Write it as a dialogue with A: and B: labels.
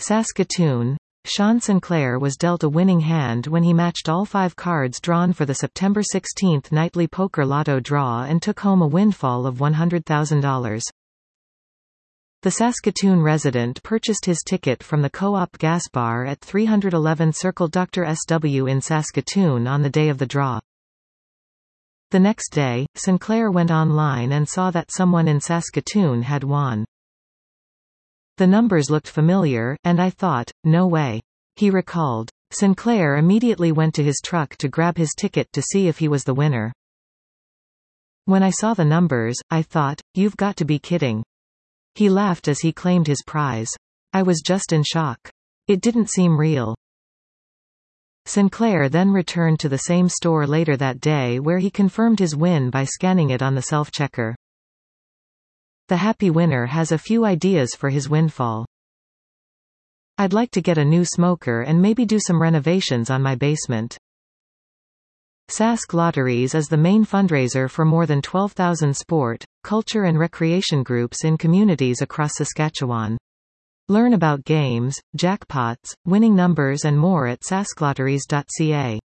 A: Saskatoon. Sean Sinclair was dealt a winning hand when he matched all 5 cards drawn for the September 16 nightly poker lotto draw and took home a windfall of $100,000. The Saskatoon resident purchased his ticket from the Co-op Gas Bar at 311 Circle Dr. SW in Saskatoon on the day of the draw. The next day, Sinclair went online and saw that someone in Saskatoon had won. The numbers looked familiar, and I thought, no way. He recalled. Sinclair immediately went to his truck to grab his ticket to see if he was the winner. When I saw the numbers, I thought, you've got to be kidding. He laughed as he claimed his prize. I was just in shock. It didn't seem real. Sinclair then returned to the same store later that day where he confirmed his win by scanning it on the self-checker. The happy winner has a few ideas for his windfall. I'd like to get a new smoker and maybe do some renovations on my basement. Sask Lotteries is the main fundraiser for more than 12,000 sport, culture and recreation groups in communities across Saskatchewan. Learn about games, jackpots, winning numbers and more at sasklotteries.ca.